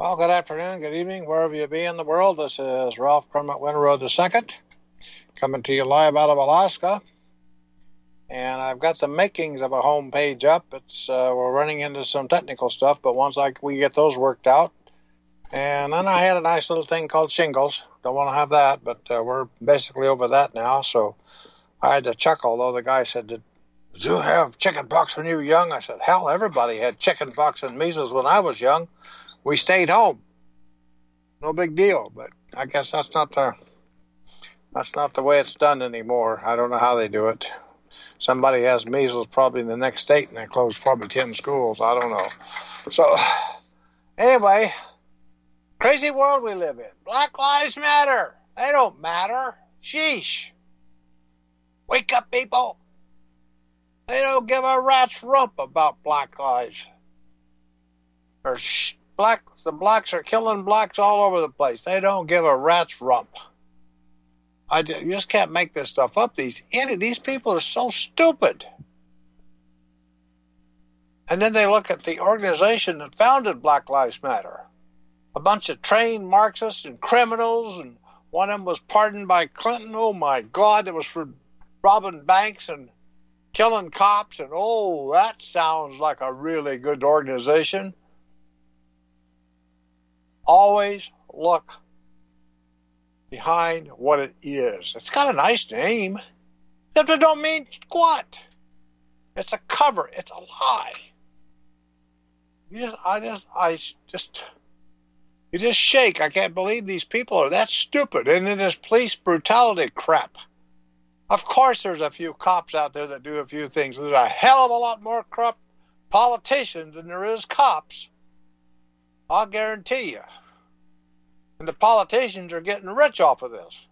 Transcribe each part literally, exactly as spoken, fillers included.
Well, good afternoon, good evening, wherever you be in the world. This is Ralph Kermit Winrow the second, coming to you live out of Alaska. And I've got the makings of a home page up. It's uh, we're running into some technical stuff, but once I, we get those worked out. And then I had a nice little thing called shingles. Don't want to have that, but uh, we're basically over that now. So I had to chuckle, though the guy said, did you have chicken pox when you were young? I said, hell, everybody had chicken pox and measles when I was young. We stayed home. No big deal, but I guess that's not the that's not the way it's done anymore. I don't know how they do it. Somebody has measles probably in the next state, and they close probably ten schools. I don't know. So, anyway, crazy world we live in. Black Lives Matter. They don't matter. Sheesh. Wake up, people. They don't give a rat's rump about black lives. Or sh- black, the blacks are killing blacks all over the place. They don't give a rat's rump. I just, you just can't make this stuff up. These these people are so stupid. And then they look at the organization that founded Black Lives Matter. A bunch of trained Marxists and criminals, and one of them was pardoned by Clinton. Oh, my God, it was for robbing banks and killing cops. And, oh, that sounds like a really good organization. Always look behind what it is. It's got a nice name, except it don't mean squat. It's a cover. It's a lie. You just, I just, I just, you just shake. I can't believe these people are that stupid. And then this police brutality crap. Of course, there's a few cops out there that do a few things. There's a hell of a lot more corrupt politicians than there is cops. I'll guarantee you. And the politicians are getting rich off of this.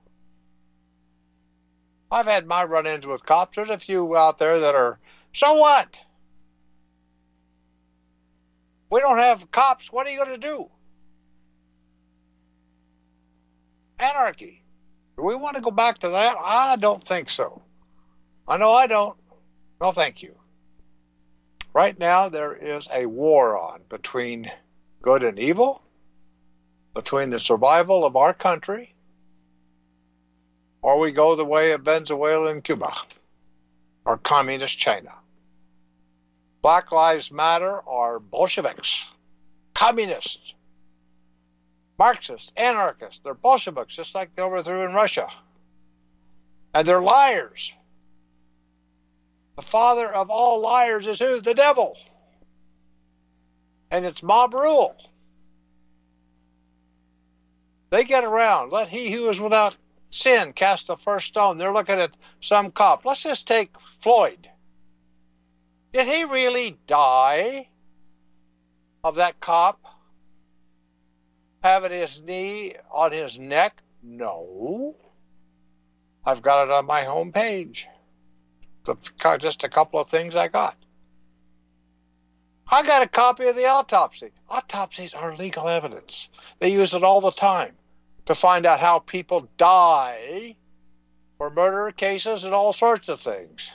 I've had my run-ins with cops. There's a few out there that are, so what? We don't have cops. What are you going to do? Anarchy. Do we want to go back to that? I don't think so. I know I don't. No, thank you. Right now, there is a war on between good and evil, between the survival of our country, or we go the way of Venezuela and Cuba, or communist China. Black Lives Matter are Bolsheviks, communists, Marxists, anarchists. They're Bolsheviks, just like they overthrew in Russia. And they're liars. The father of all liars is who? The devil. And it's mob rule. They get around. Let he who is without sin cast the first stone. They're looking at some cop. Let's just take Floyd. Did he really die of that cop having his knee on his neck? No. I've got it on my home page. Just a couple of things I got. I got a copy of the autopsy. Autopsies are legal evidence. They use it all the time to find out how people die for murder cases and all sorts of things.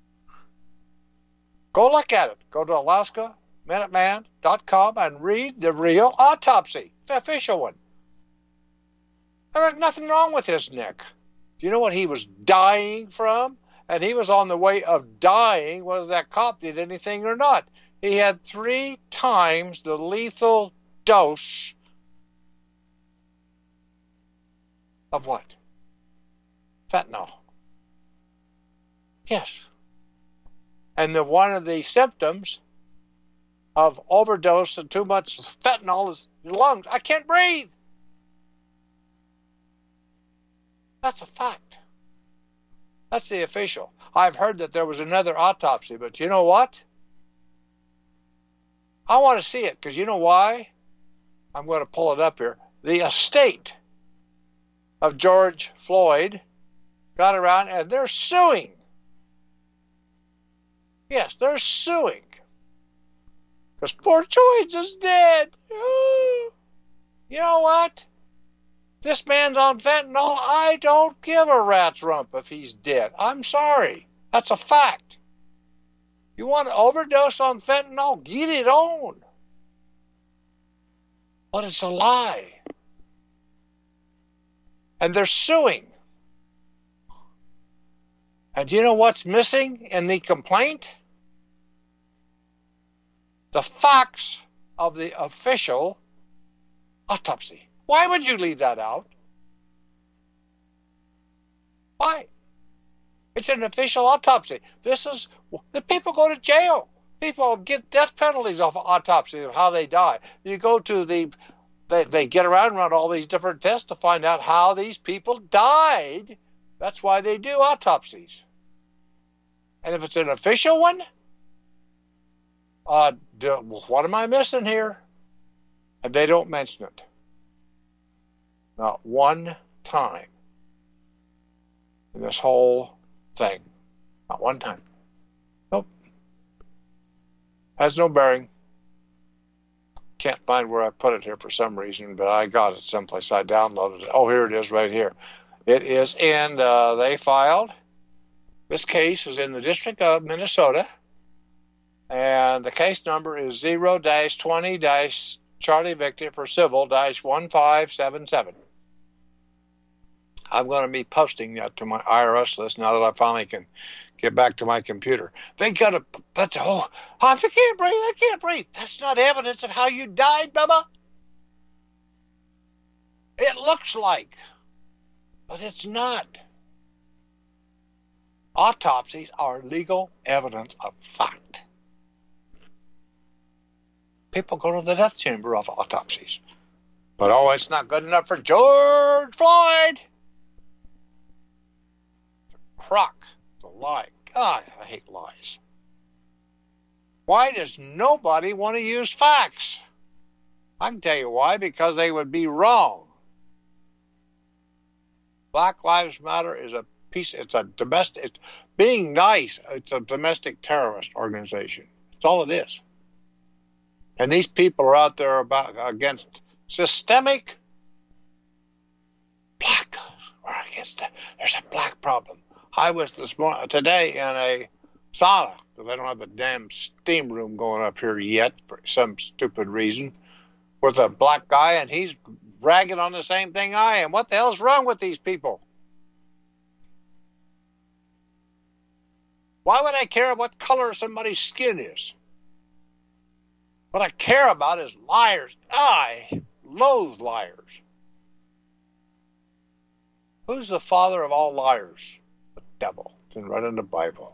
Go look at it. Go to Alaska Minuteman dot com and read the real autopsy, the official one. There's nothing wrong with his neck. Do you know what he was dying from? And he was on the way of dying, whether that cop did anything or not. He had three times the lethal dose of what? Fentanyl. Yes. And the one of the symptoms of overdose and too much fentanyl is your lungs. I can't breathe. That's a fact. That's the official. I've heard that there was another autopsy, but you know what? I want to see it, because you know why? I'm going to pull it up here. The estate of George Floyd got around, and they're suing. Yes, they're suing. Because poor George is dead. You know what? This man's on fentanyl. I don't give a rat's rump if he's dead. I'm sorry. That's a fact. You want to overdose on fentanyl? Get it on. But it's a lie. And they're suing. And do you know what's missing in the complaint? The facts of the official autopsy. Why would you leave that out? Why? It's an official autopsy. This is, the people go to jail. People get death penalties off of autopsy of how they die. You go to the, they, they get around and run all these different tests to find out how these people died. That's why they do autopsies. And if it's an official one, uh, do, what am I missing here? And they don't mention it. Not one time in this whole thing. Not one time. Nope. Has no bearing. Can't find where I put it here for some reason, but I got it someplace. I downloaded it. Oh, here it is right here. It is in, uh, they filed. This case is in the District of Minnesota, and the case number is zero dash twenty dash Charlie Victor for civil dash one five seven seven. I'm going to be posting that to my I R S list now that I finally can get back to my computer. They got to, that's, oh, I can't breathe, I can't breathe. That's not evidence of how you died, Bubba. It looks like, but it's not. Autopsies are legal evidence of fact. People go to the death chamber of autopsies. But, oh, it's not good enough for George Floyd. Crock. It's a lie. God, I hate lies. Why does nobody want to use facts? I can tell you why. Because they would be wrong. Black Lives Matter is a piece. It's a domestic. It's, being nice. It's a domestic terrorist organization. That's all it is. And these people are out there about against systemic black. Or against the, there's a black problem. I was this morning today in a sauna because I don't have the damn steam room going up here yet for some stupid reason. With a black guy, and he's ragging on the same thing I am. What the hell's wrong with these people? Why would I care what color somebody's skin is? What I care about is liars. I loathe liars. Who's the father of all liars? The devil. It's right in the Bible.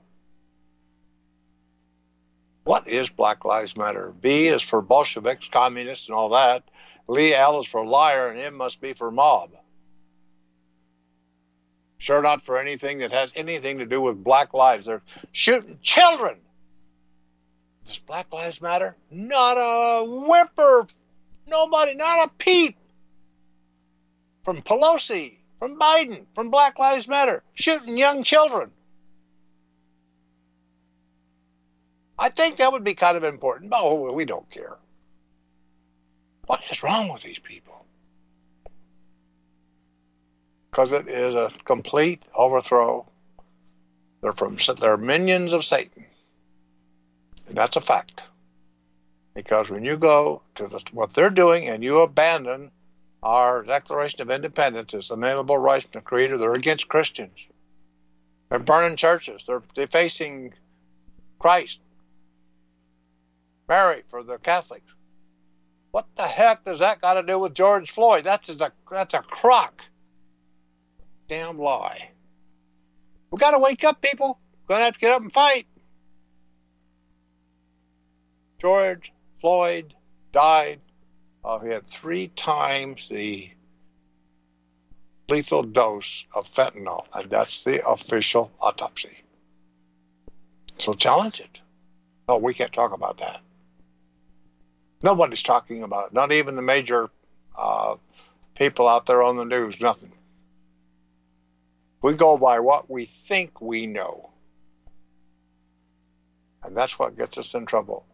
What is Black Lives Matter? B is for Bolsheviks, communists, and all that. L is for liar, and M must be for mob. Sure not for anything that has anything to do with black lives. They're shooting children. Does Black Lives Matter? Not a whimper. Nobody, not a peep. From Pelosi, from Biden, from Black Lives Matter. Shooting young children. I think that would be kind of important. But oh, we don't care. What is wrong with these people? Because it is a complete overthrow. They're from they're minions of Satan. And that's a fact. Because when you go to the, what they're doing and you abandon our Declaration of Independence as inalienable rights of the Creator, they're against Christians. They're burning churches. They're defacing Christ. Mary for the Catholics. What the heck does that got to do with George Floyd? That's a, that's a crock. Damn lie. We got to wake up, people. We're going to have to get up and fight. George Floyd died. Uh, he had three times the lethal dose of fentanyl, and that's the official autopsy. So challenge it. No, we can't talk about that. Nobody's talking about it. Not even the major uh, people out there on the news. Nothing. We go by what we think we know. And that's what gets us in trouble.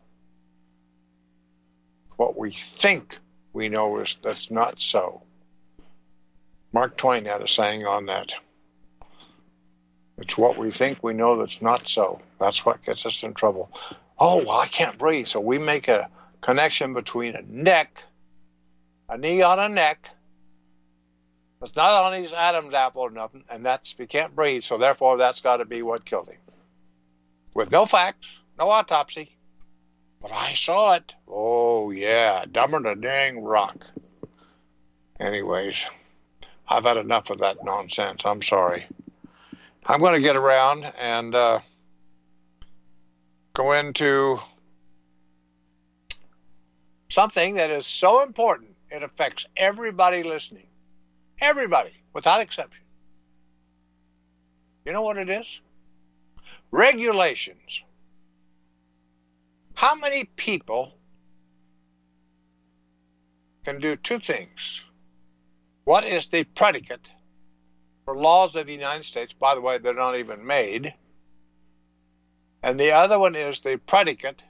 What we think we know is that's not so. Mark Twain had a saying on that. It's what we think we know that's not so. That's what gets us in trouble. Oh, well, I can't breathe. So we make a connection between a neck a knee on a neck. It's not on his Adam's apple or nothing, and that's, he can't breathe, so therefore that's got to be what killed him. With no facts, no autopsy. But I saw it. Oh, yeah, dumber than a dang rock. Anyways, I've had enough of that nonsense. I'm sorry. I'm going to get around and uh, go into something that is so important, it affects everybody listening. Everybody, without exception. You know what it is? Regulations. How many people can do two things? What is the predicate for laws of the United States? By the way, they're not even made. And the other one is the predicate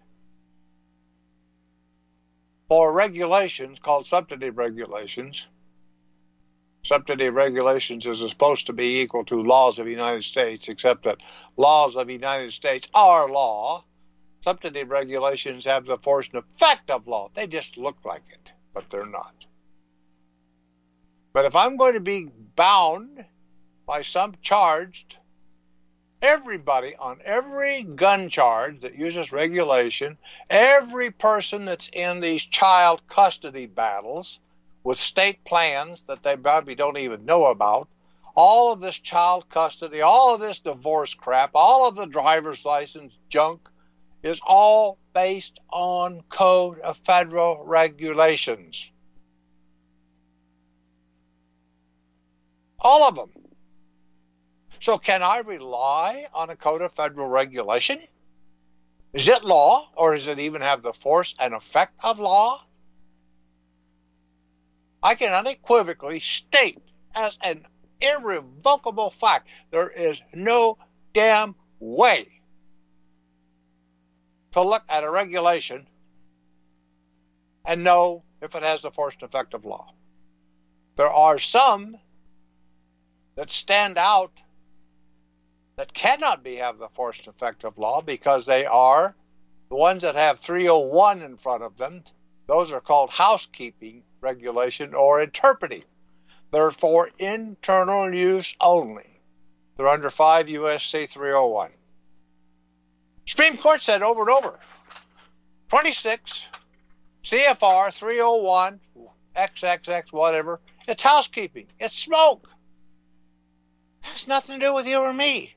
for regulations called substantive regulations. Substantive regulations is supposed to be equal to laws of the United States, except that laws of the United States are law. Substantive regulations have the force and effect of law. They just look like it, but they're not. But if I'm going to be bound by some charged, everybody on every gun charge that uses regulation, every person that's in these child custody battles with state plans that they probably don't even know about, all of this child custody, all of this divorce crap, all of the driver's license junk is all based on Code of Federal Regulations. All of them. So can I rely on a Code of Federal Regulation? Is it law, or does it even have the force and effect of law? I can unequivocally state as an irrevocable fact, there is no damn way to look at a regulation and know if it has the force and effect of law. There are some that stand out that cannot be have the force and effect of law because they are the ones that have three oh one in front of them. Those are called housekeeping regulation or interpreting. They're for internal use only. They're under five U S C three oh one. Supreme Court said over and over, twenty-six C F R three oh one, triple X, whatever, it's housekeeping. It's smoke. It has nothing to do with you or me.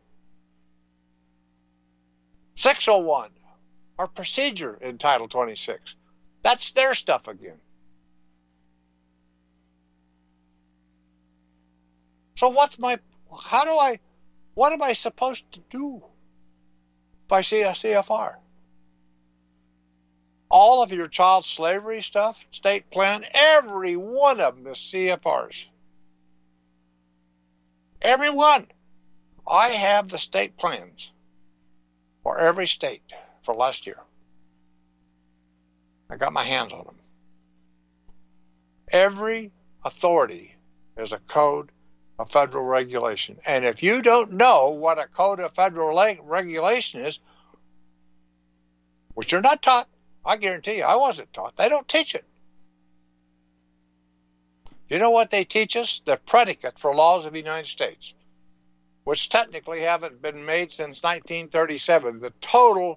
six oh one, our procedure in Title twenty-six. That's their stuff again. So what's my, how do I, what am I supposed to do if I see a C F R? All of your child slavery stuff, state plan, every one of them is C F Rs. Every one. I have the state plans for every state for last year. I got my hands on them. Every authority is a code of federal regulation. And if you don't know what a code of federal regulation is, which you're not taught, I guarantee you, I wasn't taught. They don't teach it. You know what they teach us? The predicate for laws of the United States, which technically haven't been made since nineteen thirty-seven. The total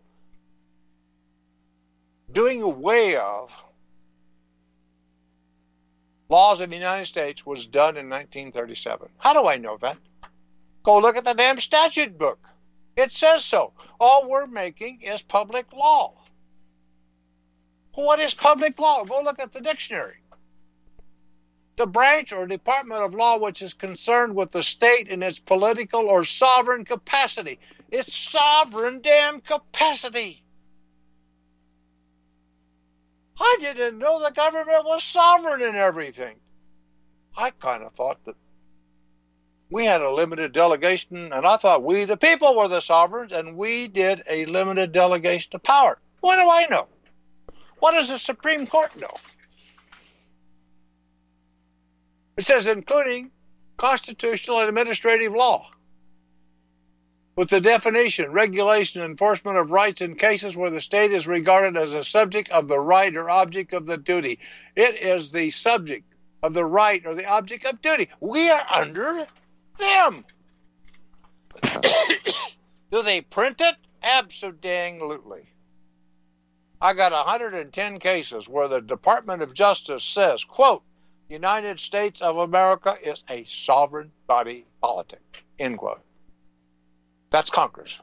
doing away of laws of the United States was done in nineteen thirty-seven. How do I know that? Go look at the damn statute book. It says so. All we're making is public law. What is public law? Go look at the dictionary. The branch or department of law which is concerned with the state in its political or sovereign capacity. It's sovereign damn capacity. I didn't know the government was sovereign in everything. I kind of thought that we had a limited delegation, and I thought we, the people, were the sovereigns, and we did a limited delegation of power. What do I know? What does the Supreme Court know? It says including constitutional and administrative law. with the definition, regulation, and enforcement of rights in cases where the state is regarded as a subject of the right or object of the duty. It is the subject of the right or the object of duty. We are under them. Do they print it? Absolutely. I got one hundred ten cases where the Department of Justice says, quote, United States of America is a sovereign body politic, end quote. That's Congress.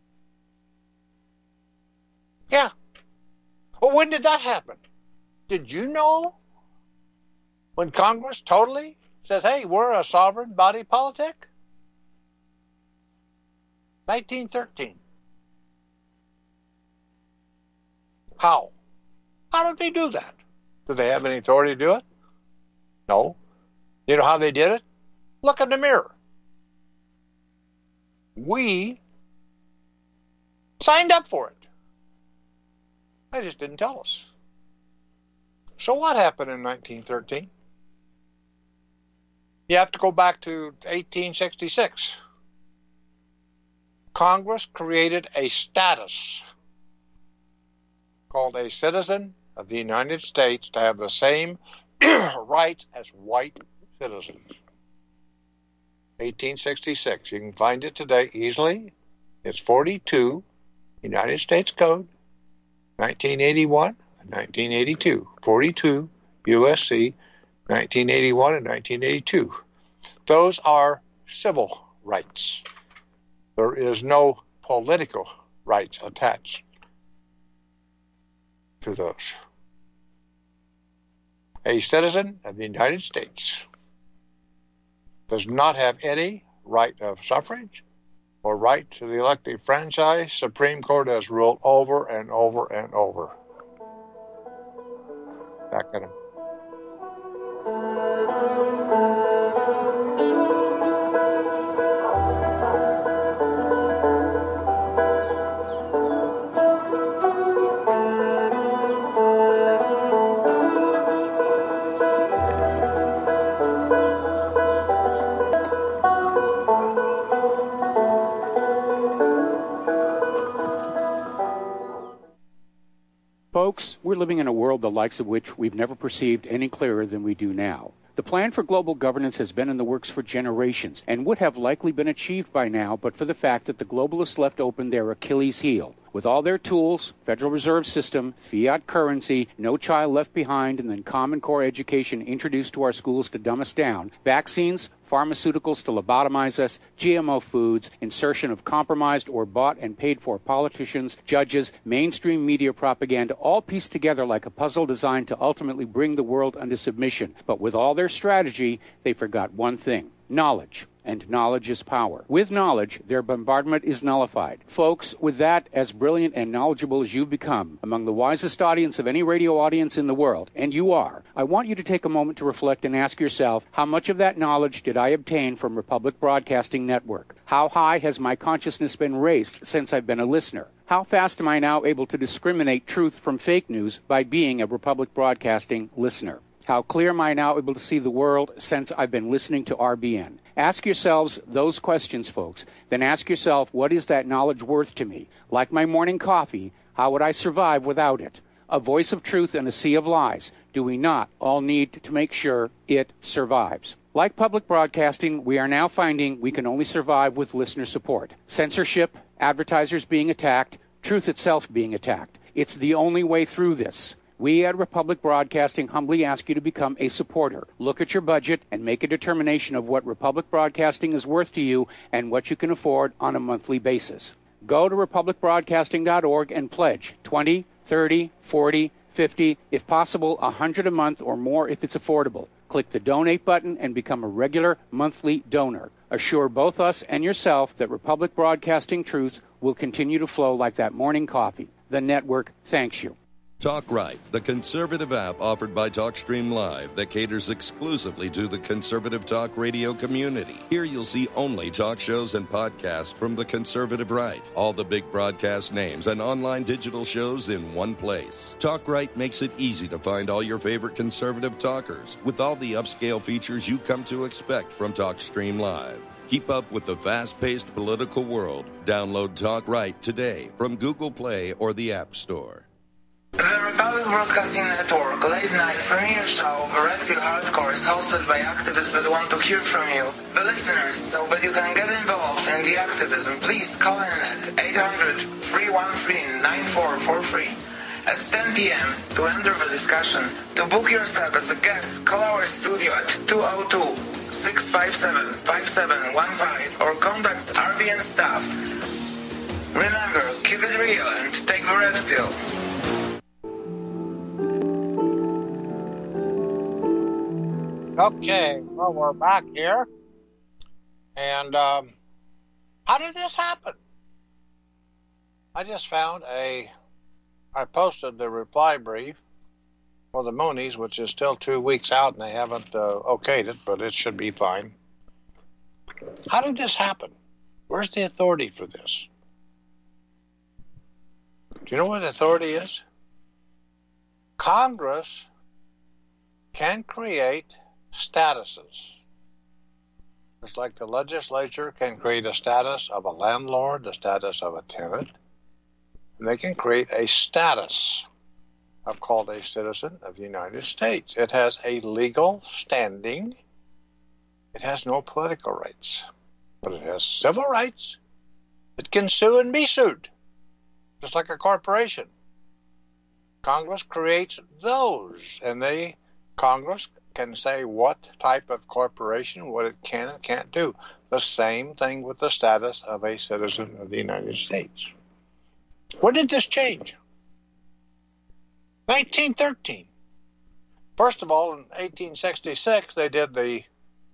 Yeah. Well, when did that happen? Did you know when Congress totally says, hey, we're a sovereign body politic? nineteen thirteen. How? How did they do that? Do they have any authority to do it? No. You know how they did it? Look in the mirror. We signed up for it. They just didn't tell us. So what happened in nineteen thirteen? You have to go back to eighteen sixty-six. Congress created a status called a citizen of the United States to have the same rights as white citizens. eighteen sixty-six. You can find it today easily. It's forty-two, United States Code, nineteen eighty-one and nineteen eighty-two. forty-two, U S C, nineteen eighty-one and nineteen eighty-two. Those are civil rights. There is no political rights attached to those. A citizen of the United States does not have any right of suffrage or right to the elective franchise. Supreme Court has ruled over and over and over. Back at him. Folks, we're living in a world the likes of which we've never perceived any clearer than we do now. The plan for global governance has been in the works for generations and would have likely been achieved by now but for the fact that the globalists left open their Achilles heel. With all their tools, Federal Reserve System, fiat currency, no child left behind, and then Common Core education introduced to our schools to dumb us down, vaccines, pharmaceuticals to lobotomize us, G M O foods, insertion of compromised or bought and paid for politicians, judges, mainstream media propaganda, all pieced together like a puzzle designed to ultimately bring the world under submission. But with all their strategy, they forgot one thing: knowledge. And knowledge is power. With knowledge, their bombardment is nullified. Folks, with that, as brilliant and knowledgeable as you've become, among the wisest audience of any radio audience in the world, and you are, I want you to take a moment to reflect and ask yourself, how much of that knowledge did I obtain from Republic Broadcasting Network? How high has my consciousness been raised since I've been a listener? How fast am I now able to discriminate truth from fake news by being a Republic Broadcasting listener? How clear am I now able to see the world since I've been listening to R B N? Ask yourselves those questions, folks. Then ask yourself, what is that knowledge worth to me? Like my morning coffee, how would I survive without it? A voice of truth in a sea of lies. Do we not all need to make sure it survives? Like public broadcasting, we are now finding we can only survive with listener support. Censorship, advertisers being attacked, truth itself being attacked. It's the only way through this. We at Republic Broadcasting humbly ask you to become a supporter. Look at your budget and make a determination of what Republic Broadcasting is worth to you and what you can afford on a monthly basis. Go to republic broadcasting dot org and pledge twenty, thirty, forty, fifty, if possible one hundred a month or more if it's affordable. Click the donate button and become a regular monthly donor. Assure both us and yourself that Republic Broadcasting truth will continue to flow like that morning coffee. The network thanks you. Talk Right, the conservative app offered by TalkStream Live that caters exclusively to the conservative talk radio community. Here you'll see only talk shows and podcasts from the conservative right. All the big broadcast names and online digital shows in one place. Talk Right makes it easy to find all your favorite conservative talkers with all the upscale features you come to expect from TalkStream Live. Keep up with the fast-paced political world. Download Talk Right today from Google Play or the App Store. The Republic Broadcasting Network late night premiere show The Red Pill Hardcore is hosted by activists that want to hear from you, the listeners. So that you can get involved in the activism, please call in at eight hundred, three one three, nine four four three at ten p.m. to enter the discussion. To book yourself as a guest, call our studio at two oh two, six five seven, five seven one five or contact R B N staff. Remember, keep it real and take the red pill. Okay, well, we're back here. And um, how did this happen? I just found a, I posted the reply brief for the Moonies, which is still two weeks out, and they haven't uh, okayed it, but it should be fine. How did this happen? Where's the authority for this? Do you know where the authority is? Congress can create statuses. Just like the legislature can create a status of a landlord, the status of a tenant, and they can create a status. I've called a citizen of the United States. It has a legal standing. It has no political rights, but it has civil rights. It can sue and be sued, just like a corporation. Congress creates those, and they, Congress can say what type of corporation, what it can and can't do. The same thing with the status of a citizen of the United States. When did this change? nineteen thirteen. First of all, in eighteen sixty-six, they did the,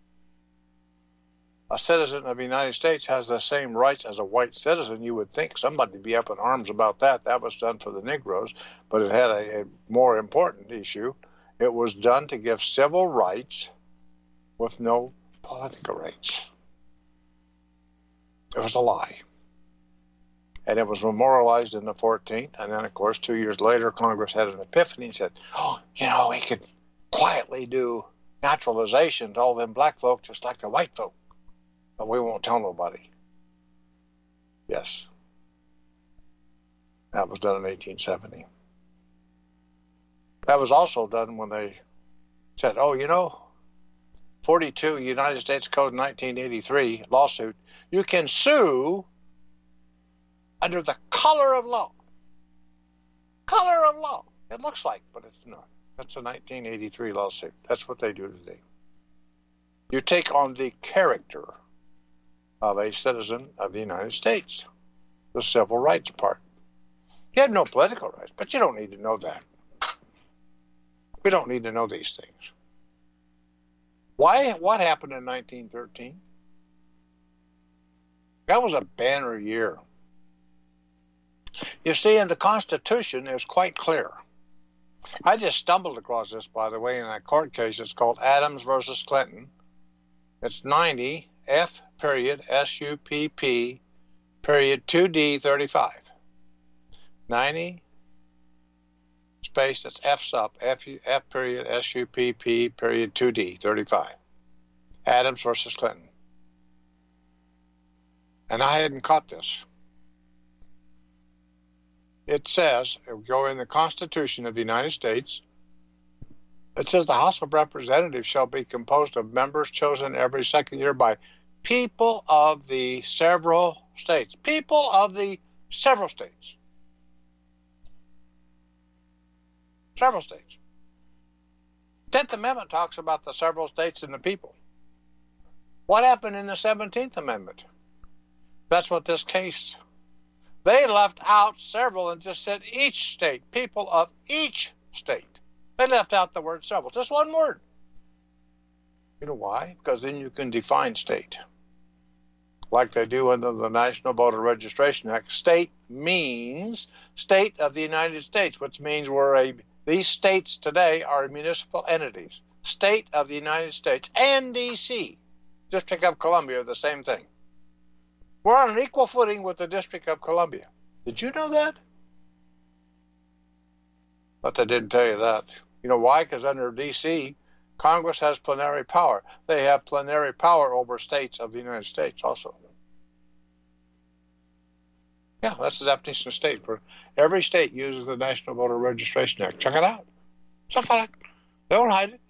a citizen of the United States has the same rights as a white citizen. You would think somebody would be up in arms about that. That was done for the Negroes, but it had a, a more important issue. It was done to give civil rights with no political rights. It was a lie. And it was memorialized in the fourteenth. And then, of course, two years later, Congress had an epiphany and said, oh, you know, we could quietly do naturalization to all them black folk just like the white folk. But we won't tell nobody. Yes. That was done in eighteen seventy. That was also done when they said, oh, you know, forty-two United States Code nineteen eighty-three lawsuit, you can sue under the color of law. Color of law. It looks like, but it's not. That's a nineteen eighty-three lawsuit. That's what they do today. You take on the character of a citizen of the United States, the civil rights part. You have no political rights, but you don't need to know that. We don't need to know these things. Why? What happened in nineteen thirteen? That was a banner year. You see, in the Constitution, it was quite clear. I just stumbled across this, by the way, in a court case. It's called Adams versus Clinton. It's ninety F period S U P P period two D thirty-five. ninety space, that's F sub, F, F period S U P P period two D thirty-five. Adams versus Clinton. And I hadn't caught this. It says, if we go in the Constitution of the United States, it says the House of Representatives shall be composed of members chosen every second year by people of the several states. People of the several states. Several states. Tenth Amendment talks about the several states and the people. What happened in the Seventeenth Amendment? That's what this case. They left out several and just said each state, people of each state. They left out the word several, just one word. You know why? Because then you can define state. Like they do under the National Voter Registration Act. State means state of the United States, which means we're a, these states today are municipal entities. State of the United States and D C, District of Columbia, are the same thing. We're on an equal footing with the District of Columbia. Did you know that? But they didn't tell you that. You know why? Because under D C, Congress has plenary power. They have plenary power over states of the United States also. Yeah, that's the definition of state. For every state uses the National Voter Registration Act. Check it out. It's a fact. They don't hide it.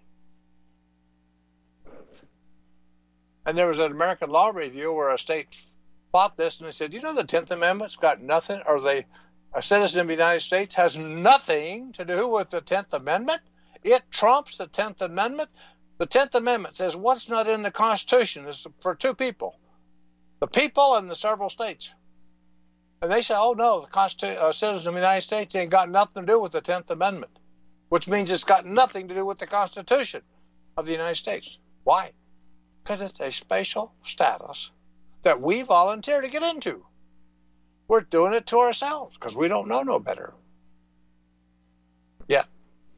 And there was an American Law Review where a state fought this, and they said, you know, the tenth Amendment's got nothing, or the a citizen of the United States has nothing to do with the tenth Amendment. It trumps the tenth Amendment. The tenth Amendment says what's not in the Constitution is for two people, the people and the several states. And they say, oh, no, the Constitu- uh, citizens of the United States ain't got nothing to do with the tenth Amendment, which means it's got nothing to do with the Constitution of the United States. Why? Because it's a special status that we volunteer to get into. We're doing it to ourselves because we don't know no better. Yet.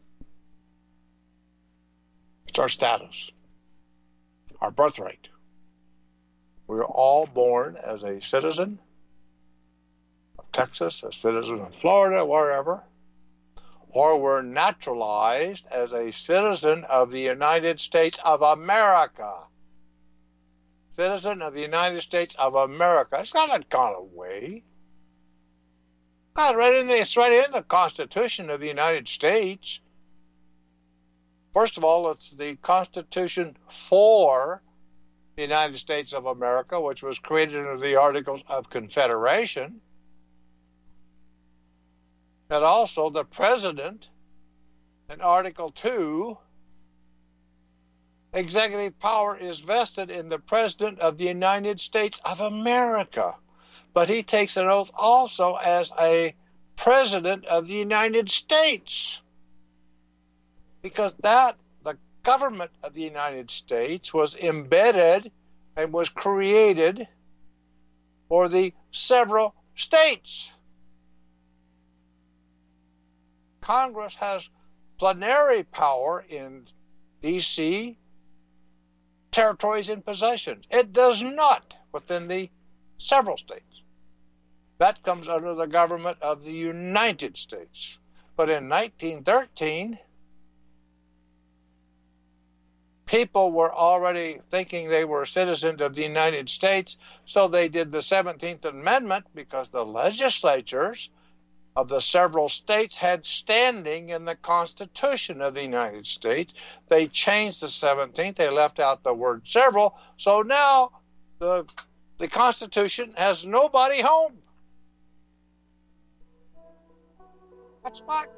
It's our status, our birthright. We're all born as a citizen of Texas, a citizen of Florida, wherever, or we're naturalized as a citizen of the United States of America. Citizen of the United States of America. It's not that kind of way. God, right in the, it's right in the Constitution of the United States. First of all, it's the Constitution for the United States of America, which was created under the Articles of Confederation. And also the President, in Article two, executive power is vested in the President of the United States of America. But he takes an oath also as a President of the United States. Because that, the government of the United States was embedded and was created for the several states. Congress has plenary power in D C, territories and possessions. It does not within the several states. That comes under the government of the United States. But in nineteen thirteen, people were already thinking they were citizens of the United States, so they did the seventeenth Amendment because the legislatures of the several states had standing in the Constitution of the United States. They changed the seventeenth. They left out the word several. So now the, the Constitution has nobody home. That's fact.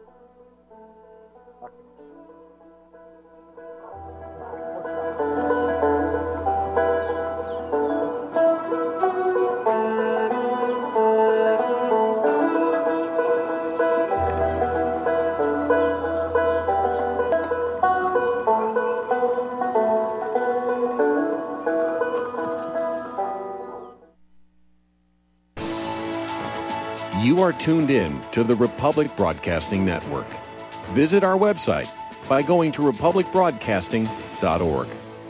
You are tuned in to the Republic Broadcasting Network. Visit our website by going to republic broadcasting dot org.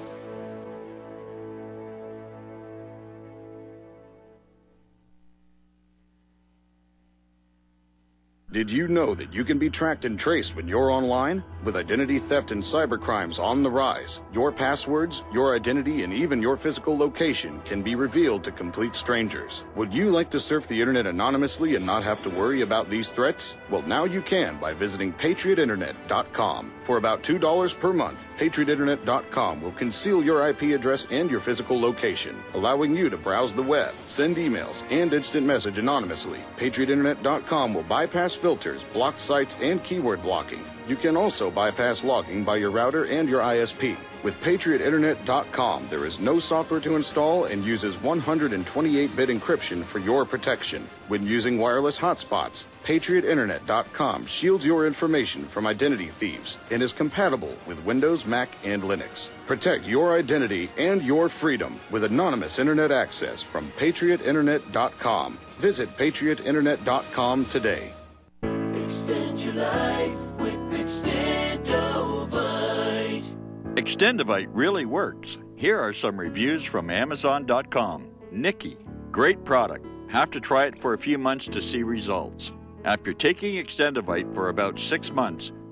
Did you know that you can be tracked and traced when you're online? With identity theft and cybercrimes on the rise, your passwords, your identity, and even your physical location can be revealed to complete strangers. Would you like to surf the internet anonymously and not have to worry about these threats? Well, now you can by visiting patriot internet dot com. For about two dollars per month, patriot internet dot com will conceal your I P address and your physical location, allowing you to browse the web, send emails, and instant message anonymously. patriot internet dot com will bypass filters, block sites, and keyword blocking. You can also bypass logging by your router and your I S P. With patriot internet dot com, there is no software to install and uses one hundred twenty-eight bit encryption for your protection. When using wireless hotspots, patriot internet dot com shields your information from identity thieves and is compatible with Windows, Mac, and Linux. Protect your identity and your freedom with anonymous internet access from patriot internet dot com. Visit patriot internet dot com today. Extend your life with Extendovite. Extendovite really works. Here are some reviews from amazon dot com. Nikki, great product. Have to try it for a few months to see results. After taking Extendovite for about six months,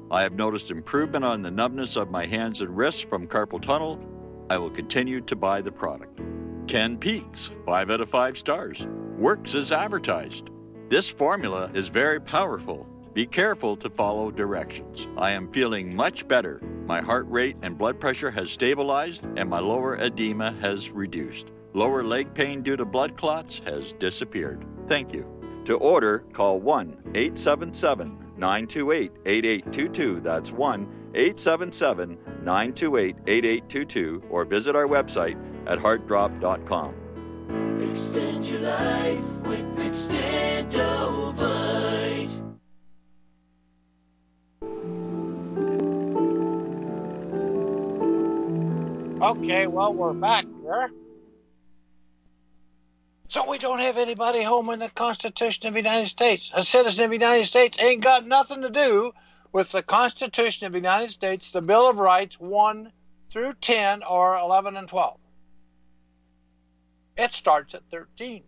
I have noticed improvement on the numbness of my hands and wrists from carpal tunnel. I will continue to buy the product. Ken Peaks, five out of five stars. Works as advertised. This formula is very powerful. Be careful to follow directions. I am feeling much better. My heart rate and blood pressure has stabilized, and my lower edema has reduced. Lower leg pain due to blood clots has disappeared. Thank you. To order, call one eight seven seven, nine two eight, eight eight two two. That's one eight seven seven, nine two eight, eight eight two two, or visit our website at heart drop dot com. Extend your life with Extendovite. Okay, well, we're back here. So we don't have anybody home in the Constitution of the United States. A citizen of the United States ain't got nothing to do with the Constitution of the United States, the Bill of Rights one through ten, or eleven and twelve. It starts at thirteen.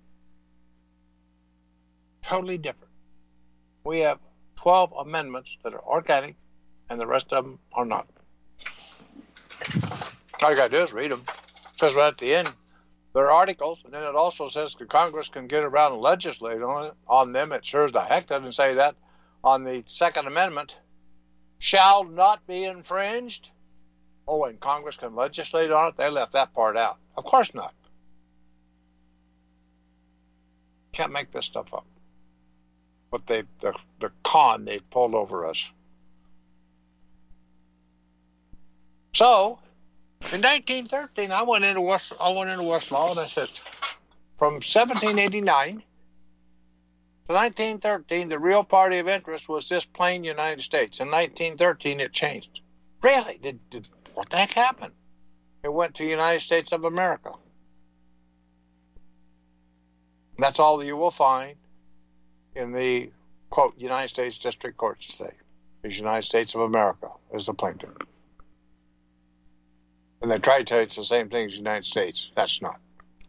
Totally different. We have twelve amendments that are organic, and the rest of them are not. All you got to do is read them. It says right at the end, there are articles, and then it also says the Congress can get around and legislate on it, on them. It sure as the heck doesn't say that. On the Second Amendment, shall not be infringed. Oh, and Congress can legislate on it? They left that part out. Of course not. Can't make this stuff up. But they, the, the con they've pulled over us. So, in nineteen thirteen, I went into West, I went into Westlaw, and I said, from seventeen eighty-nine to nineteen thirteen, the real party of interest was this plain United States. In nineteen thirteen, it changed. Really? Did, did what the heck happened? It went to United States of America. That's all that you will find in the, quote, United States District Courts today, is United States of America as the plaintiff. And they try to tell you it's the same thing as the United States. That's not.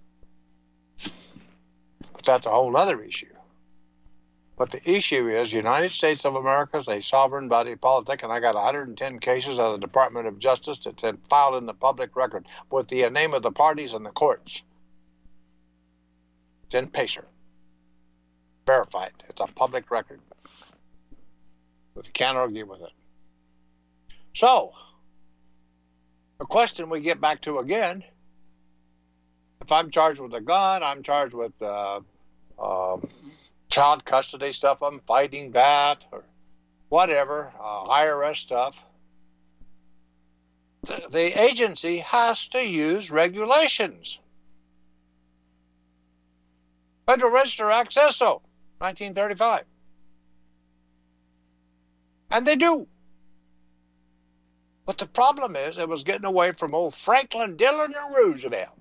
But that's a whole other issue. But the issue is United States of America is a sovereign body politic, and I got one hundred ten cases out of the Department of Justice that's filed in the public record with the name of the parties and the courts. It's in PACER. Verified. It's a public record. But you can't argue with it. So, the question we get back to again, if I'm charged with a gun, I'm charged with uh, uh, child custody stuff, I'm fighting that, or whatever, uh, I R S stuff. The, the agency has to use regulations. Federal Register Act says so, nineteen thirty-five. And they do. But the problem is, it was getting away from old Franklin Delano Roosevelt.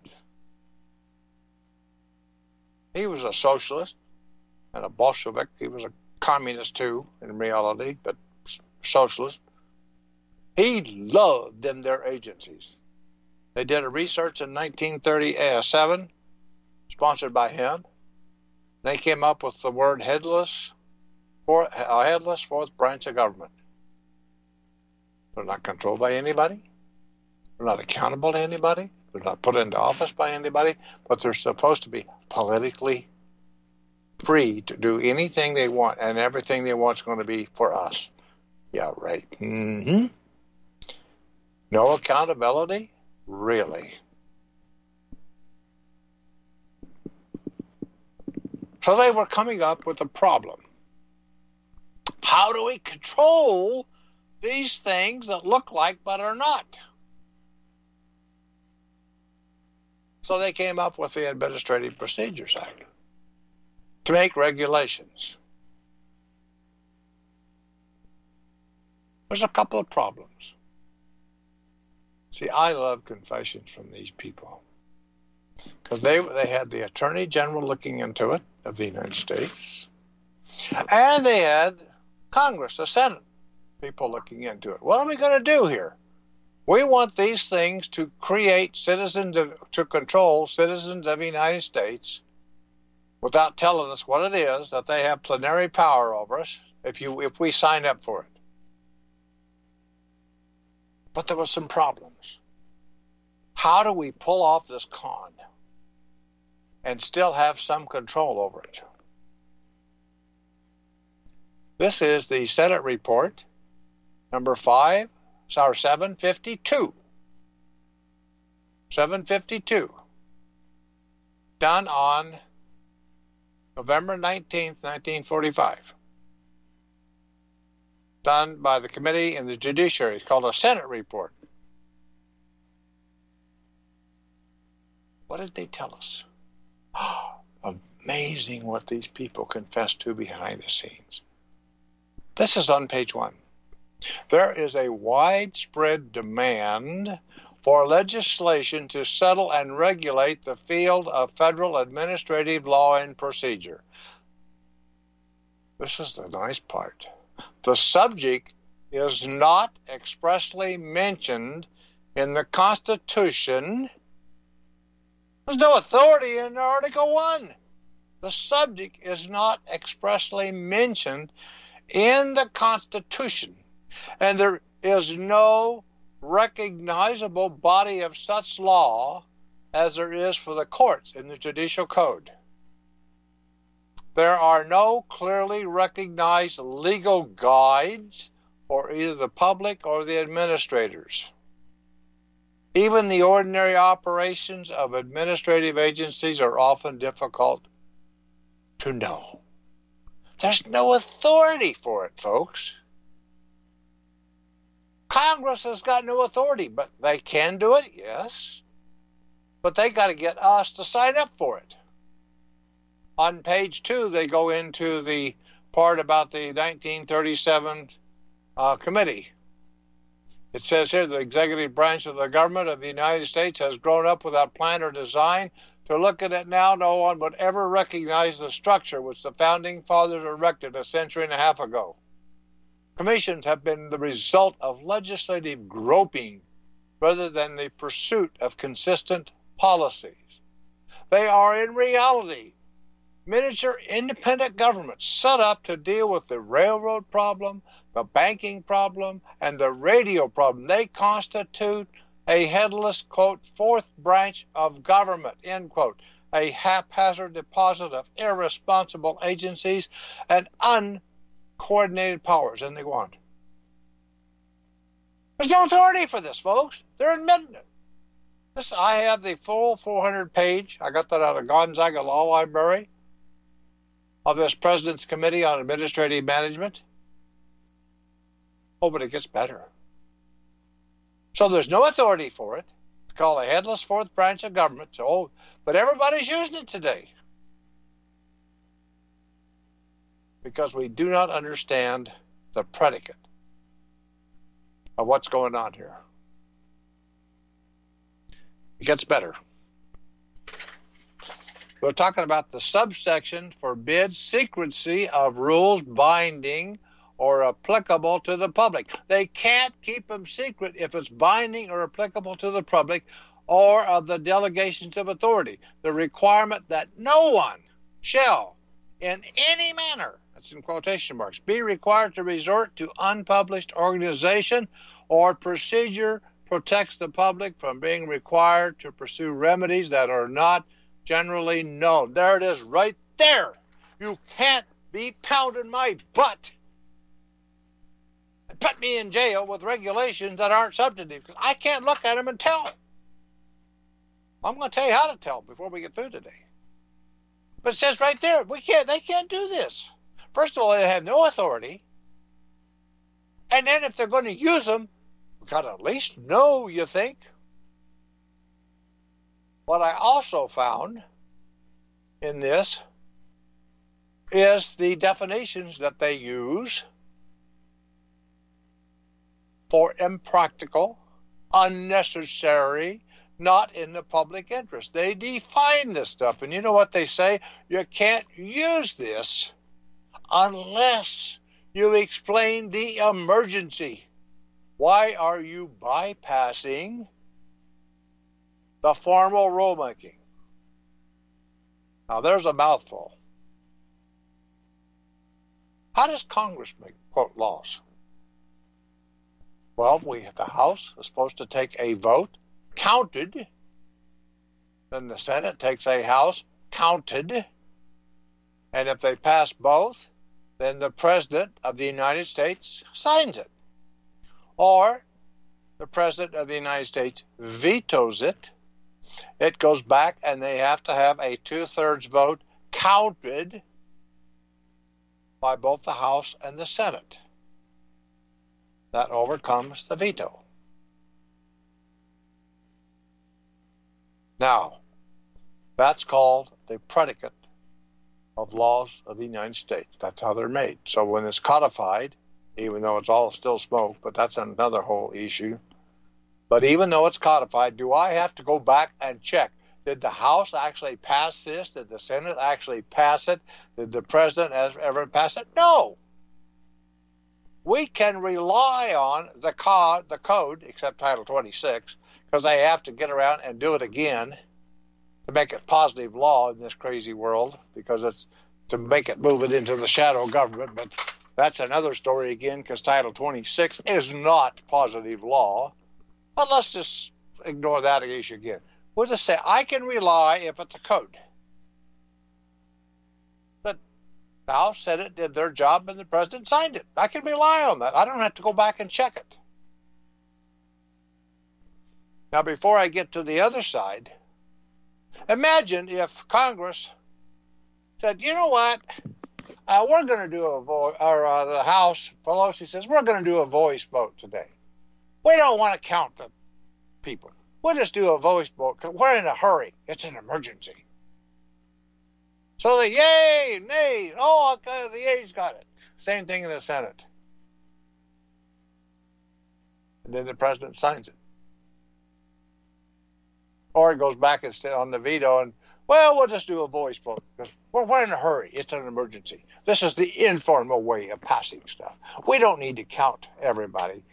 He was a socialist and a Bolshevik. He was a communist too, in reality, but socialist. He loved them, their agencies. They did a research in nineteen thirty-seven, sponsored by him. They came up with the word headless, for, a headless fourth branch of government. They're not controlled by anybody. They're not accountable to anybody. They're not put into office by anybody. But they're supposed to be politically free to do anything they want, and everything they want is going to be for us. Yeah, right. Mm-hmm. No accountability? Really? So they were coming up with a problem. How do we control these things that look like but are not? So they came up with the Administrative Procedures Act to make regulations. There's a couple of problems. See, I love confessions from these people, because they they had the Attorney General looking into it of the United States, and they had Congress, the Senate, people looking into it. What are we going to do here? We want these things to create citizens, of, to control citizens of the United States without telling us what it is, that they have plenary power over us if you if we sign up for it. But there were some problems. How do we pull off this con and still have some control over it? This is the Senate report, number five, sorry, seven fifty-two. seven fifty-two. Done on November nineteenth, nineteen forty-five. Done by the Committee in the Judiciary. It's called a Senate report. What did they tell us? Oh, amazing what these people confess to behind the scenes. This is on page one. There is a widespread demand for legislation to settle and regulate the field of federal administrative law and procedure. This is the nice part. The subject is not expressly mentioned in the Constitution. There's no authority in Article one. The subject is not expressly mentioned in the Constitution, and there is no recognizable body of such law as there is for the courts in the Judicial Code. There are no clearly recognized legal guides for either the public or the administrators. Even the ordinary operations of administrative agencies are often difficult to know. There's no authority for it, folks. Congress has got no authority, but they can do it, yes. But they got to get us to sign up for it. On page two, they go into the part about the nineteen thirty-seven uh, committee. It says here, the executive branch of the government of the United States has grown up without plan or design. To look at it now, no one would ever recognize the structure which the founding fathers erected a century and a half ago. Commissions have been the result of legislative groping rather than the pursuit of consistent policies. They are in reality miniature independent governments set up to deal with the railroad problem, the banking problem, and the radio problem. They constitute a headless, quote, fourth branch of government, end quote, a haphazard deposit of irresponsible agencies and uncoordinated powers, and they want. There's no authority for this, folks. They're admitting it. This, I have the full four hundred page, I got that out of Gonzaga Law Library, of this President's Committee on Administrative Management. Oh, but it gets better. So there's no authority for it. It's called a headless fourth branch of government. So, but everybody's using it today because we do not understand the predicate of what's going on here. It gets better. We're talking about the subsection forbids secrecy of rules binding or applicable to the public. They can't keep them secret if it's binding or applicable to the public or of the delegations of authority. The requirement that no one shall, in any manner, that's in quotation marks, be required to resort to unpublished organization or procedure protects the public from being required to pursue remedies that are not generally known. There it is right there. You can't be pounding my butt and put me in jail with regulations that aren't substantive because I can't look at them and tell. I'm going to tell you how to tell before we get through today. But it says right there, we can't. They can't do this. First of all, they have no authority. And then if they're going to use them, we've got to at least know, you think. What I also found in this is the definitions that they use for impractical, unnecessary, not in the public interest. They define this stuff, and you know what they say? You can't use this unless you explain the emergency. Why are you bypassing the formal rulemaking? Now, there's a mouthful. How does Congress make, quote, laws? Well, we the House is supposed to take a vote, counted. Then the Senate takes a House, counted. And if they pass both, then the President of the United States signs it. Or the President of the United States vetoes it. It goes back, and they have to have a two-thirds vote counted by both the House and the Senate. That overcomes the veto. Now, that's called the predicate of laws of the United States. That's how they're made. So when it's codified, even though it's all still smoke, but that's another whole issue. But even though it's codified, do I have to go back and check? Did the House actually pass this? Did the Senate actually pass it? Did the President ever pass it? No. We can rely on the code, the code, except Title twenty-six, because they have to get around and do it again to make it positive law in this crazy world, because it's to make it move it into the shadow government. But that's another story again, because Title twenty-six is not positive law. But let's just ignore that issue again. We'll just say I can rely if it's a code. But the House, Senate did their job and the President signed it. I can rely on that. I don't have to go back and check it. Now, before I get to the other side, imagine if Congress said, you know what, uh, we're going to do a voice, or uh, the House, Pelosi says, we're going to do a voice vote today. We don't want to count the people. We'll just do a voice vote because we're in a hurry. It's an emergency. So the yay, nay, oh, okay, the yeas got it. Same thing in the Senate. And then the President signs it. Or it goes back instead on the veto and, well, we'll just do a voice vote because we're, we're in a hurry. It's an emergency. This is the informal way of passing stuff. We don't need to count everybody.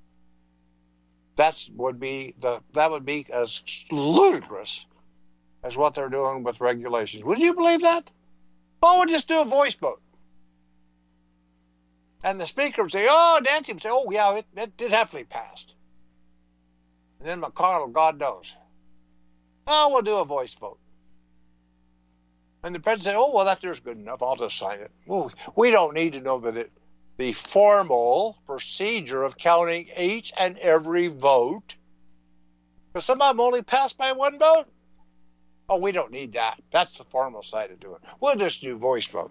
That would be the that would be as ludicrous as what they're doing with regulations. Would you believe that? Oh, we'll just do a voice vote. And the speaker would say, oh, Nancy would say, oh, yeah, it, it, it definitely passed. And then McConnell, God knows. Oh, we'll do a voice vote. And the president said, oh, well, that's just good enough. I'll just sign it. Well, we don't need to know that it, the formal procedure of counting each and every vote. Because some of them only pass by one vote. Oh, we don't need that. That's the formal side of doing it. We'll just do voice vote.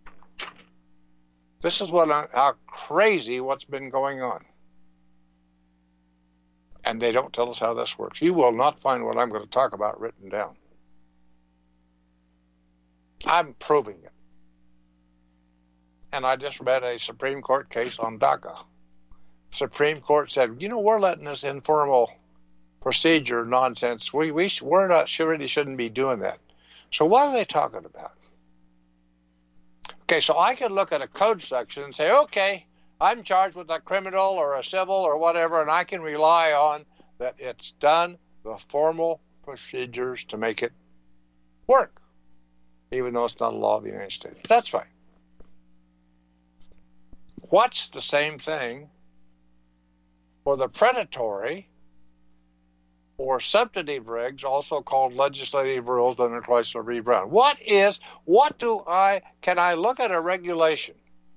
This is what how crazy what's been going on. And they don't tell us how this works. You will not find what I'm going to talk about written down. I'm proving it. And I just read a Supreme Court case on DACA. Supreme Court said, you know, we're letting this informal procedure nonsense. We, we, we're not, sure really shouldn't be doing that. So what are they talking about? Okay, so I can look at a code section and say, okay, I'm charged with a criminal or a civil or whatever, and I can rely on that it's done the formal procedures to make it work, even though it's not a law of the United States. That's fine. What's the same thing for the predatory or substantive regs, also called legislative rules under Chrysler v. Brown? What is, what do I, can I look at a regulation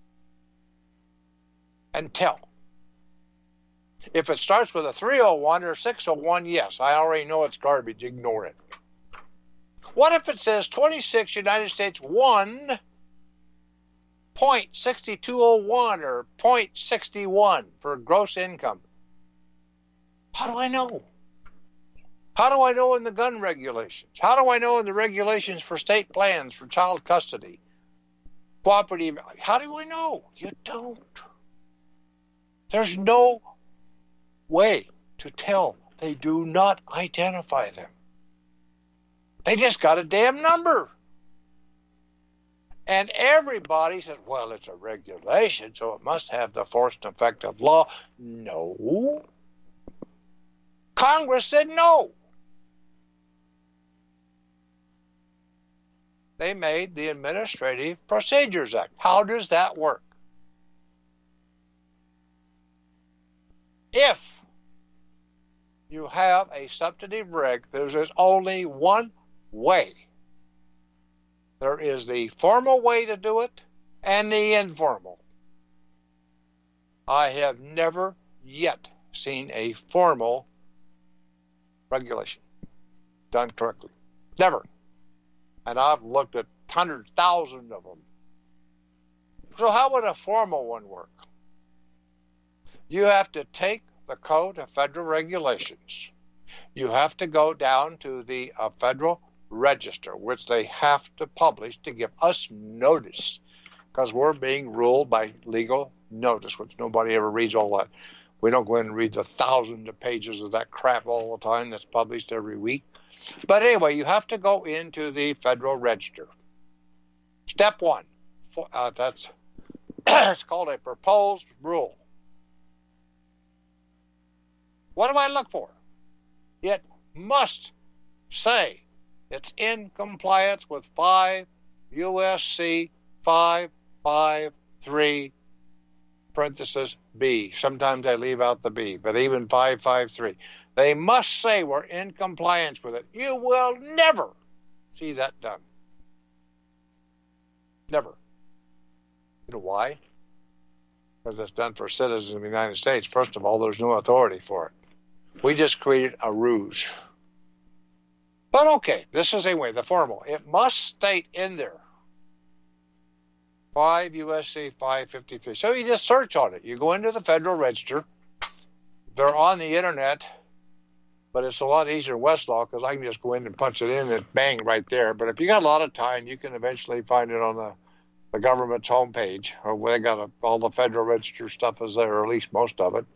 and tell? If it starts with a three oh one or six oh one, yes, I already know it's garbage, ignore it. What if it says twenty-six United States one point six two oh one or point six one for gross income? How do I know? How do I know in the gun regulations? How do I know in the regulations for state plans for child custody? Cooperative, how do I know? You don't. There's no way to tell. They do not identify them. They just got a damn number. And everybody says, well, it's a regulation, so it must have the force and effect of law. No. Congress said no. They made the Administrative Procedures Act. How does that work? if you have a substantive rig, there's only one way. There is the formal way to do it and the informal. I have never yet seen a formal regulation done correctly. Never. And I've looked at hundred thousand of them. So how would a formal one work? You have to take the Code of Federal Regulations. You have to go down to the uh, Federal Register, which they have to publish to give us notice, because we're being ruled by legal notice, which nobody ever reads all that. We don't go in and read the thousands of pages of that crap all the time that's published every week. But anyway, you have to go into the Federal Register. Step one, uh, that's it's called a proposed rule. What do I look for? It must say it's in compliance with five U S C five fifty-three parenthesis B. Sometimes I leave out the B, but even five fifty-three. They must say we're in compliance with it. You will never see that done. Never. You know why? Because it's done for citizens of the United States. First of all, there's no authority for it. We just created a ruse. But okay, this is anyway, the formal. It must state in there five U S C five fifty-three. So you just search on it. You go into the Federal Register. They're on the internet, but it's a lot easier in Westlaw because I can just go in and punch it in and bang right there. But if you got a lot of time, you can eventually find it on the, the government's homepage, or where they got a, all the Federal Register stuff is there, or at least most of it.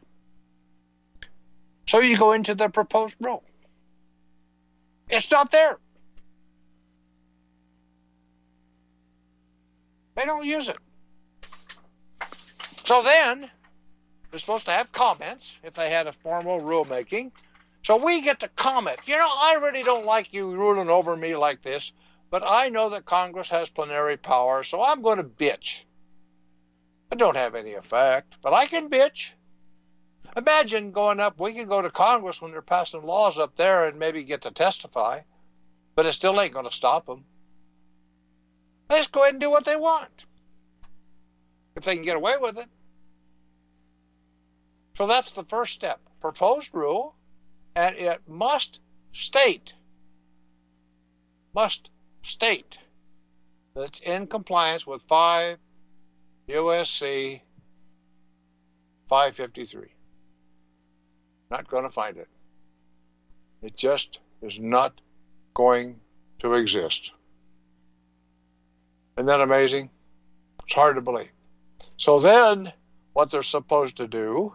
So you go into the proposed rule. It's not there. They don't use it. So then, they're supposed to have comments if they had a formal rulemaking. So we get to comment. You know, I really don't like you ruling over me like this, but I know that Congress has plenary power, so I'm going to bitch. I don't have any effect, but I can bitch. Imagine going up, we can go to Congress when they're passing laws up there and maybe get to testify, but it still ain't going to stop them. They just go ahead and do what they want, if they can get away with it. So that's the first step. Proposed rule, and it must state, must state that it's in compliance with five U S C five fifty-three. Not going to find it. It just is not going to exist. Isn't that amazing? It's hard to believe. So then, what they're supposed to do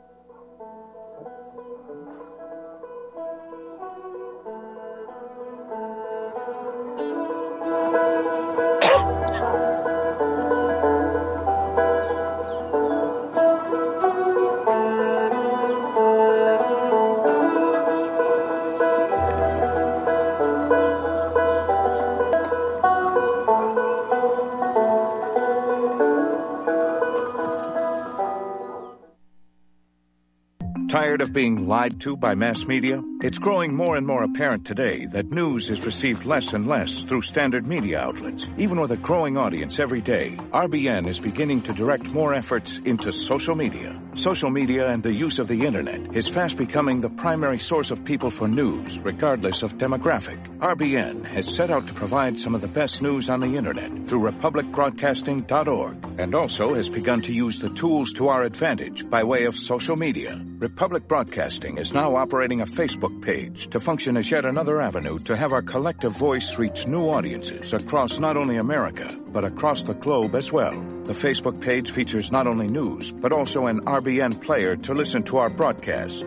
Tired of being lied to by mass media? It's growing more and more apparent today that news is received less and less through standard media outlets. Even with a growing audience every day, R B N is beginning to direct more efforts into social media. Social media and the use of the internet is fast becoming the primary source of people for news, regardless of demographic. R B N has set out to provide some of the best news on the internet through republic broadcasting dot org, and also has begun to use the tools to our advantage by way of social media. Republic Broadcasting is now operating a Facebook page to function as yet another avenue to have our collective voice reach new audiences across not only America, but across the globe as well. The Facebook page features not only news, but also an R B N player to listen to our broadcast.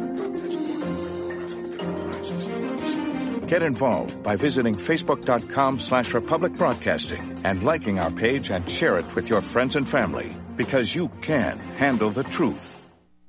Get involved by visiting facebook.com slash Republic Broadcasting and liking our page and share it with your friends and family, because you can handle the truth.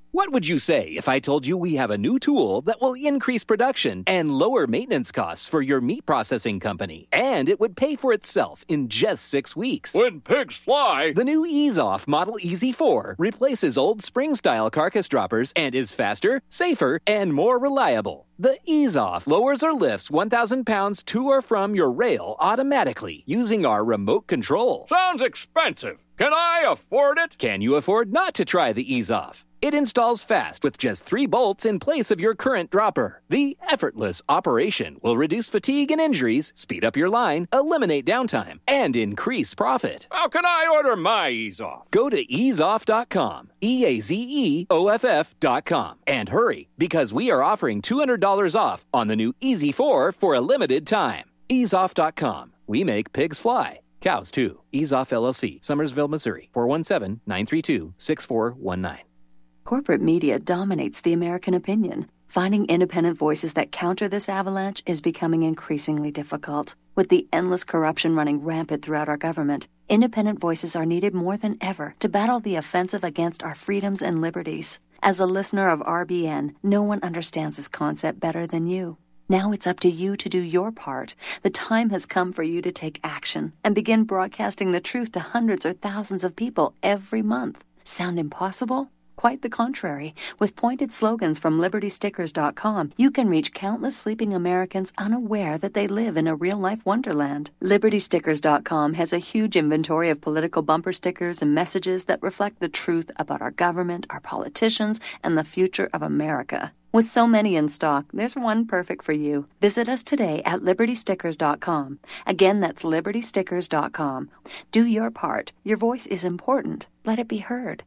What would you say if I told you we have a new tool that will increase production and lower maintenance costs for your meat processing company? And it would pay for itself in just six weeks. When pigs fly! The new Ease Off Model E Z four replaces old spring-style carcass droppers and is faster, safer, and more reliable. The Ease Off lowers or lifts one thousand pounds to or from your rail automatically using our remote control. Sounds expensive. Can I afford it? Can you afford not to try the Ease Off? It installs fast with just three bolts in place of your current dropper. The effortless operation will reduce fatigue and injuries, speed up your line, eliminate downtime, and increase profit. How can I order my Ease Off? Go to ease off dot com, E A Z E O F F dot com, and hurry, because we are offering two hundred dollars off on the new E Z four for a limited time. ease off dot com. We make pigs fly. Cows, too. Ease Off L L C, Summersville, Missouri, four one seven, nine three two, six four one nine. Corporate media dominates the American opinion. Finding independent voices that counter this avalanche is becoming increasingly difficult. With the endless corruption running rampant throughout our government, independent voices are needed more than ever to battle the offensive against our freedoms and liberties. As a listener of R B N, no one understands this concept better than you. Now it's up to you to do your part. The time has come for you to take action and begin broadcasting the truth to hundreds or thousands of people every month. Sound impossible? Quite the contrary. With pointed slogans from liberty stickers dot com, you can reach countless sleeping Americans unaware that they live in a real-life wonderland. liberty stickers dot com has a huge inventory of political bumper stickers and messages that reflect the truth about our government, our politicians, and the future of America. With so many in stock, there's one perfect for you. Visit us today at liberty stickers dot com. Again, that's liberty stickers dot com. Do your part. Your voice is important. Let it be heard.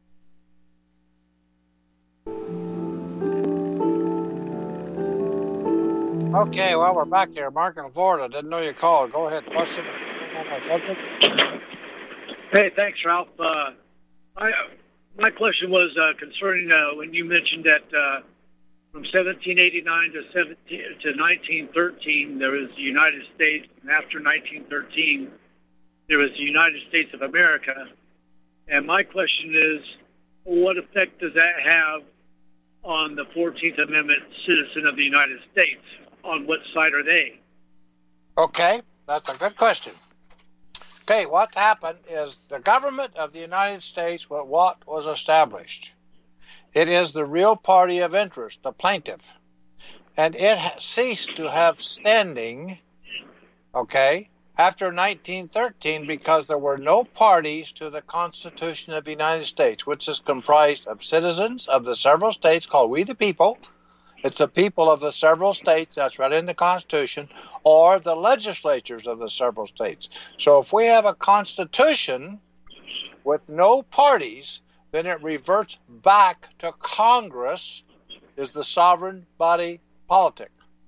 Okay, well, we're back here. Mark in Florida. Didn't know you called. Go ahead. Question on my subject. Hey, thanks, Ralph. Uh, I, my question was uh, concerning uh, when you mentioned that uh, from seventeen eighty-nine to, seventeen, to nineteen thirteen, there was the United States, and after nineteen thirteen, there was the United States of America. And my question is, what effect does that have on the fourteenth Amendment citizen of the United States? On what side are they? Okay, that's a good question. Okay, what happened is the government of the United States, what was established. It is the real party of interest, the plaintiff. And it ceased to have standing, okay, after nineteen thirteen because there were no parties to the Constitution of the United States, which is comprised of citizens of the several states called We the People. It's the people of the several states, that's right in the Constitution, or the legislatures of the several states. So if we have a Constitution with no parties, then it reverts back to Congress is the sovereign body politic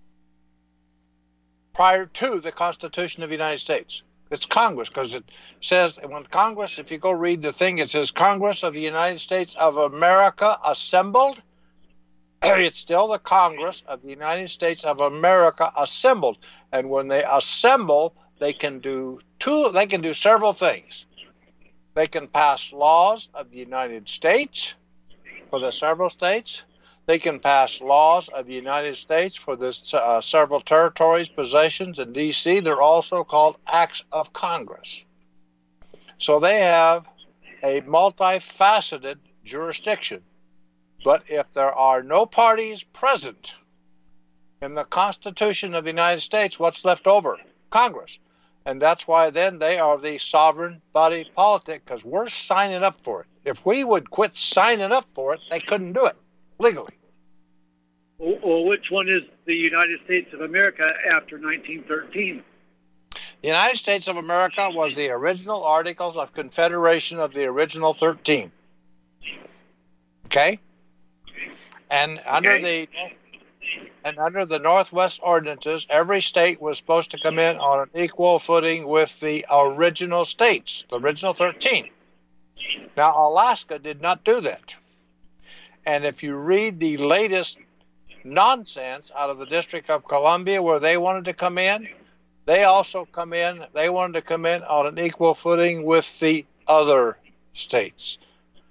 prior to the Constitution of the United States. It's Congress, because it says, when Congress, if you go read the thing, it says Congress of the United States of America assembled. It's still the Congress of the United States of America assembled. And when they assemble, they can do two, they can do several things. They can pass laws of the United States for the several states. They can pass laws of the United States for the uh, several territories, possessions in D C. They're also called acts of Congress. So they have a multifaceted jurisdiction. But if there are no parties present in the Constitution of the United States, what's left over? Congress. And that's why then they are the sovereign body politic, because we're signing up for it. If we would quit signing up for it, they couldn't do it legally. Well, which one is the United States of America after nineteen thirteen? The United States of America was the original Articles of Confederation of the original thirteen. Okay? And under the and under the Northwest Ordinances, every state was supposed to come in on an equal footing with the original states, the original thirteen. Now, Alaska did not do that. And if you read the latest nonsense out of the District of Columbia where they wanted to come in, they also come in, they wanted to come in on an equal footing with the other states.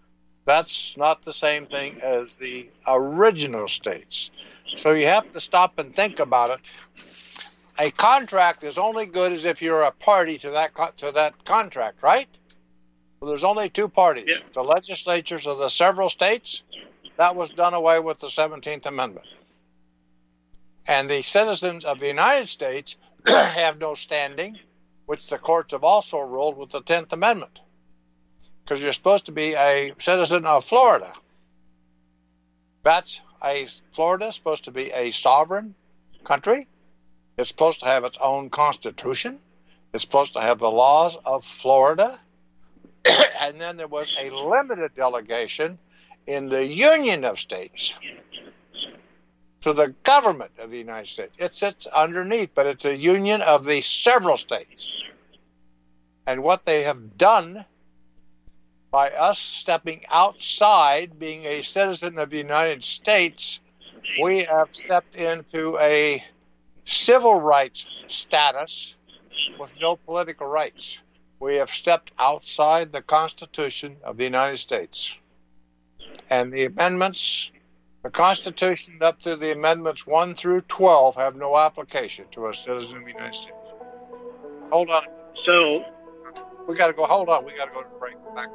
That's not the same thing as the original states. So you have to stop and think about it. A contract is only good as if you're a party to that co- to that contract, right? Well, there's only two parties, yeah. The legislatures of the several states. That was done away with the seventeenth Amendment. And the citizens of the United States have no standing, which the courts have also ruled with the tenth Amendment. Because you're supposed to be a citizen of Florida. That's a Florida is supposed to be a sovereign country. It's supposed to have its own constitution. It's supposed to have the laws of Florida. And then there was a limited delegation in the Union of States to the government of the United States. It sits underneath, but it's a union of the several states. And what they have done by us stepping outside being a citizen of the United States, we have stepped into a civil rights status with no political rights. We have stepped outside the Constitution of the United States. And the amendments, the Constitution up to the amendments one through twelve have no application to a citizen of the United States. Hold on. So, we got to go, hold on, we got to go to break. Back.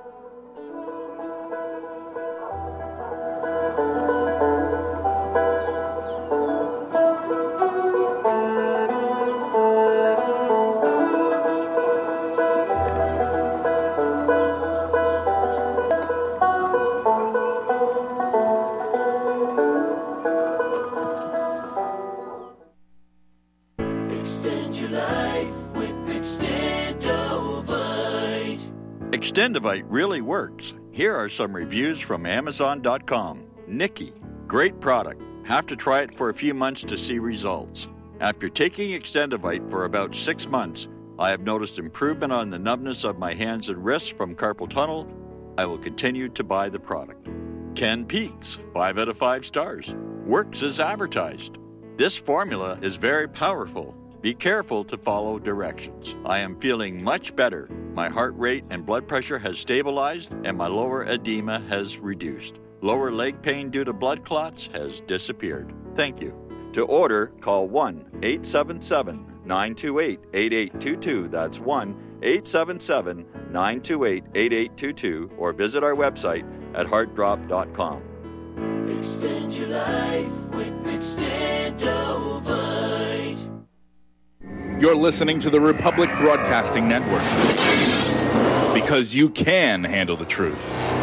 Extendivite really works. Here are some reviews from Amazon dot com. Nikki, great product. Have to try it for a few months to see results. After taking Extendivite for about six months, I have noticed improvement on the numbness of my hands and wrists from carpal tunnel. I will continue to buy the product. Ken Peaks, five out of five stars. Works as advertised. This formula is very powerful. Be careful to follow directions. I am feeling much better. My heart rate and blood pressure has stabilized, and my lower edema has reduced. Lower leg pain due to blood clots has disappeared. Thank you. To order, call one eight seven seven, nine two eight, eight eight two two. That's one eight seven seven, nine two eight, eight eight two two, or visit our website at heart drop dot com. Extend your life with Extendovite. You're listening to the Republic Broadcasting Network, because you can handle the truth.